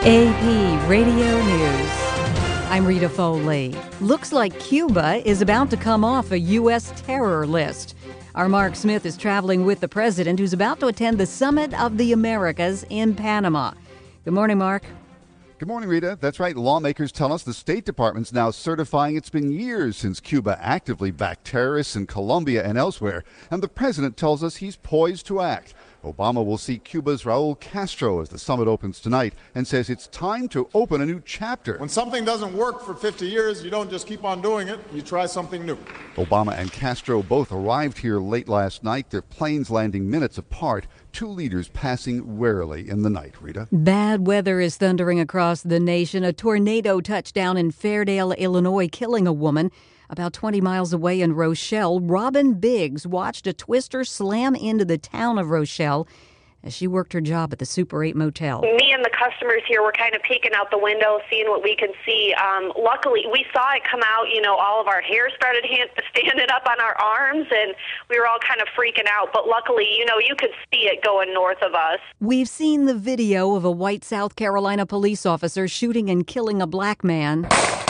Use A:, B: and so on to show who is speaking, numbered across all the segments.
A: AP Radio News. I'm Rita Foley. Looks like Cuba is about to come off a U.S. terror list. Our Mark Smith is traveling with the president, who's about to attend the Summit of the Americas in Panama. Good morning, Mark.
B: Good morning, Rita. That's right. Lawmakers tell us the State Department's now certifying it's been years since Cuba actively backed terrorists in Colombia and elsewhere. And the president tells us he's poised to act. Obama will see Cuba's Raul Castro as the summit opens tonight and says it's time to open a new chapter.
C: When something doesn't work for 50 years, you don't just keep on doing it. You try something new.
B: Obama and Castro both arrived here late last night, their planes landing minutes apart. Two leaders passing warily in the night, Rita.
A: Bad weather is thundering across the nation. A tornado touched down in Fairdale, Illinois, killing a woman. About 20 miles away in Rochelle, Robin Biggs watched a twister slam into the town of Rochelle as she worked her job at the Super 8 motel.
D: Me and the customers here were kind of peeking out the window, seeing what we can see. Luckily, we saw it come out. All of our hair started standing up on our arms, and we were all kind of freaking out. But luckily, you could see it going north of us.
A: We've seen the video of a white South Carolina police officer shooting and killing a black man.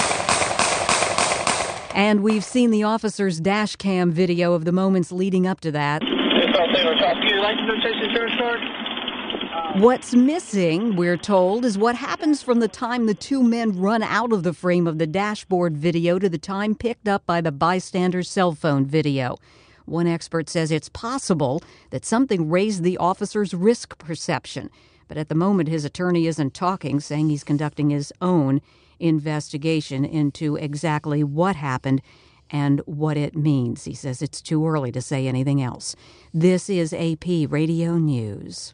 A: And we've seen the officer's dash cam video of the moments leading up to that. What's missing, we're told, is what happens from the time the two men run out of the frame of the dashboard video to the time picked up by the bystander's cell phone video. One expert says it's possible that something raised the officer's risk perception. But at the moment, his attorney isn't talking, saying he's conducting his own investigation into exactly what happened and what it means. He says it's too early to say anything else. This is AP Radio News.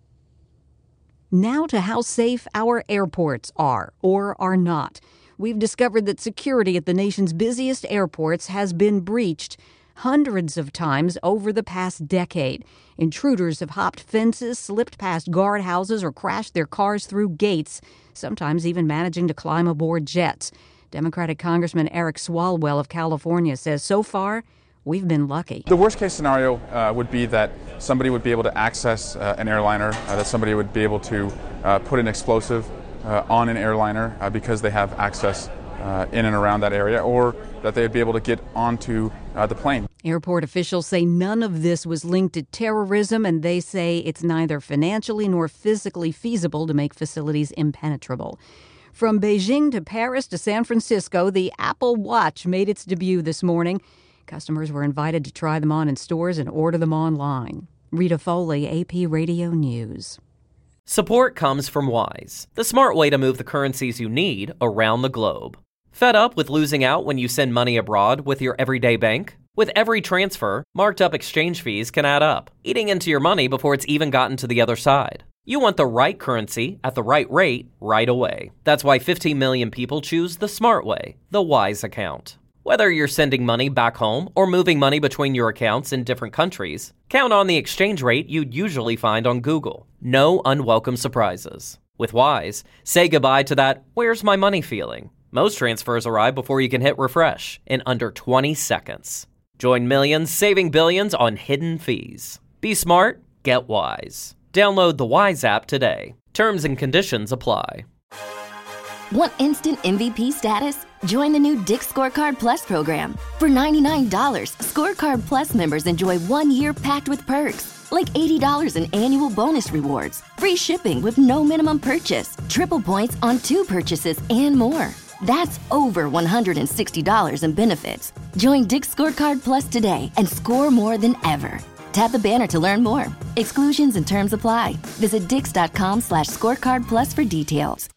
A: Now to how safe our airports are or are not. We've discovered that security at the nation's busiest airports has been breached hundreds of times over the past decade. Intruders have hopped fences, slipped past guardhouses, or crashed their cars through gates, sometimes even managing to climb aboard jets. Democratic Congressman Eric Swalwell of California says so far, we've been lucky.
E: The worst case scenario would be that somebody would be able to access an airliner, that somebody would be able to put an explosive on an airliner because they have access in and around that area, or that they would be able to get onto the plane.
A: Airport officials say none of this was linked to terrorism, and they say it's neither financially nor physically feasible to make facilities impenetrable. From Beijing to Paris to San Francisco, the Apple Watch made its debut this morning. Customers were invited to try them on in stores and order them online. Rita Foley, AP Radio News.
F: Support comes from Wise, the smart way to move the currencies you need around the globe. Fed up with losing out when you send money abroad with your everyday bank? With every transfer, marked up exchange fees can add up, eating into your money before it's even gotten to the other side. You want the right currency at the right rate right away. That's why 15 million people choose the smart way, the Wise account. Whether you're sending money back home or moving money between your accounts in different countries, count on the exchange rate you'd usually find on Google. No unwelcome surprises. With Wise, say goodbye to that "where's my money" feeling. Most transfers arrive before you can hit refresh in under 20 seconds. Join millions saving billions on hidden fees. Be smart, get Wise. Download the Wise app today. Terms and conditions apply.
G: Want instant MVP status? Join the new Dick's Scorecard Plus program. For $99, Scorecard Plus members enjoy 1 year packed with perks, like $80 in annual bonus rewards, free shipping with no minimum purchase, triple points on 2 purchases, and more. That's over $160 in benefits. Join Dick's Scorecard Plus today and score more than ever. Tap the banner to learn more. Exclusions and terms apply. Visit dix.com/scorecard plus for details.